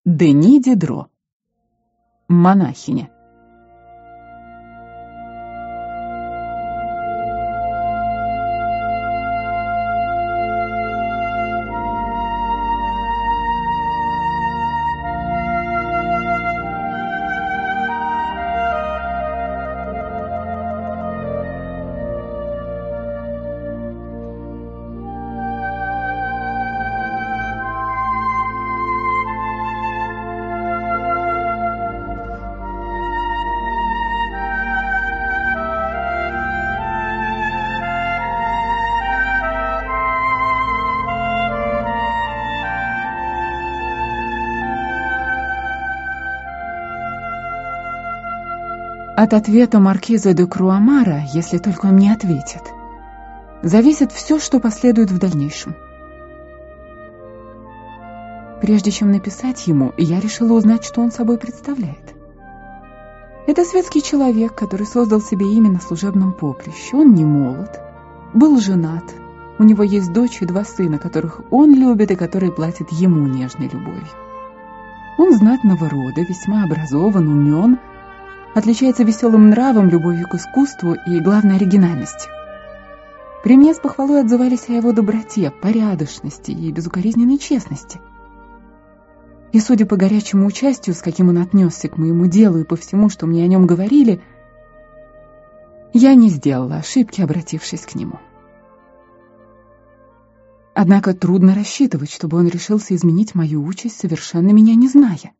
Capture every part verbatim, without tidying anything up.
Дени Дидро. Монахиня. От ответа маркиза де Круамара, если только он мне ответит, зависит все, что последует в дальнейшем. Прежде чем написать ему, я решила узнать, что он собой представляет. Это светский человек, который создал себе имя на служебном поприще. Он не молод, был женат, у него есть дочь и два сына, которых он любит и которые платят ему нежной любовью. Он знатного рода, весьма образован, умен, отличается веселым нравом, любовью к искусству и, главной оригинальностью. При мне с похвалой отзывались о его доброте, порядочности и безукоризненной честности. И, судя по горячему участию, с каким он отнесся к моему делу и по всему, что мне о нем говорили, я не сделала ошибки, обратившись к нему. Однако трудно рассчитывать, чтобы он решился изменить мою участь, совершенно меня не зная.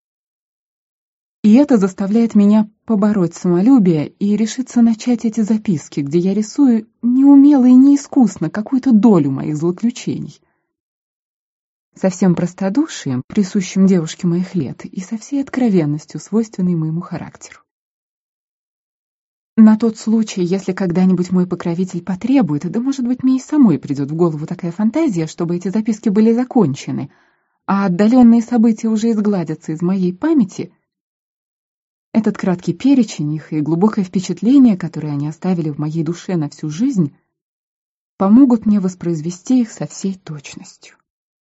И это заставляет меня побороть самолюбие и решиться начать эти записки, где я рисую неумело и неискусно какую-то долю моих злоключений. Со всем простодушием, присущим девушке моих лет, и со всей откровенностью, свойственной моему характеру. На тот случай, если когда-нибудь мой покровитель потребует, да, может быть, мне и самой придет в голову такая фантазия, чтобы эти записки были закончены, а отдаленные события уже изгладятся из моей памяти, этот краткий перечень их и глубокое впечатление, которое они оставили в моей душе на всю жизнь, помогут мне воспроизвести их со всей точностью.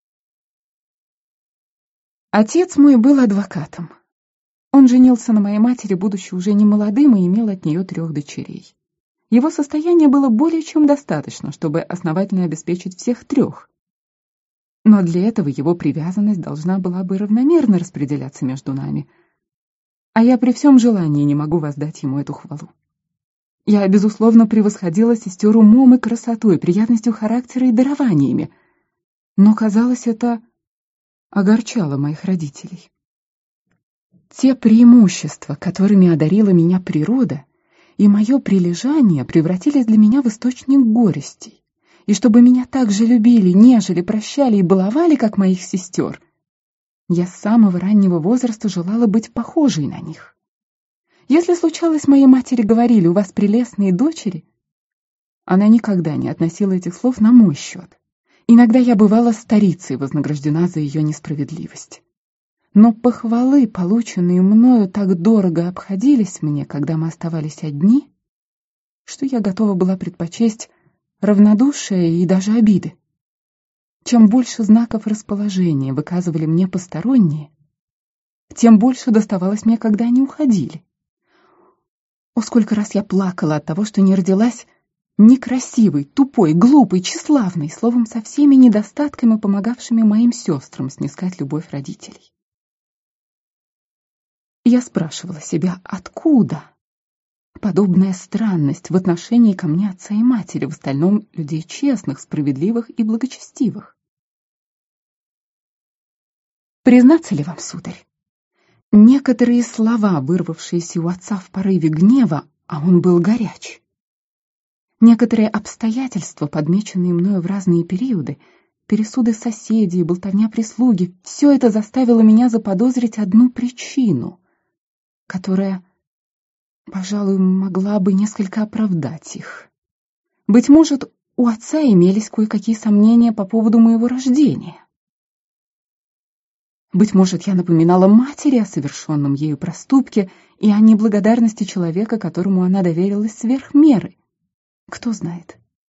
Отец мой был адвокатом. Он женился на моей матери, будучи уже не молодым, и имел от нее трех дочерей. Его состояние было более чем достаточно, чтобы основательно обеспечить всех трех. Но для этого его привязанность должна была бы равномерно распределяться между нами, а я при всем желании не могу воздать ему эту хвалу. Я, безусловно, превосходила сестер умом и красотой, приятностью характера и дарованиями, но, казалось, это огорчало моих родителей. Те преимущества, которыми одарила меня природа, и мое прилежание превратились для меня в источник горестей, и чтобы меня так же любили, нежели, прощали и баловали, как моих сестер, я с самого раннего возраста желала быть похожей на них. Если случалось, моей матери говорили: «У вас прелестные дочери», она никогда не относила этих слов на мой счет. Иногда я бывала старицей, вознаграждена за ее несправедливость. Но похвалы, полученные мною, так дорого обходились мне, когда мы оставались одни, что я готова была предпочесть равнодушие и даже обиды. Чем больше знаков расположения выказывали мне посторонние, тем больше доставалось мне, когда они уходили. О, сколько раз я плакала от того, что не родилась некрасивой, тупой, глупой, тщеславной, словом, со всеми недостатками, помогавшими моим сестрам снискать любовь родителей. Я спрашивала себя, откуда подобная странность в отношении ко мне отца и матери, в остальном людей честных, справедливых и благочестивых. Признаться ли вам, сударь, некоторые слова, вырвавшиеся у отца в порыве гнева, а он был горяч, некоторые обстоятельства, подмеченные мною в разные периоды, пересуды соседей, болтовня прислуги, все это заставило меня заподозрить одну причину, которая, пожалуй, могла бы несколько оправдать их. Быть может, у отца имелись кое-какие сомнения по поводу моего рождения. Быть может, я напоминала матери о совершенном ею проступке и о неблагодарности человека, которому она доверилась сверх меры. Кто знает.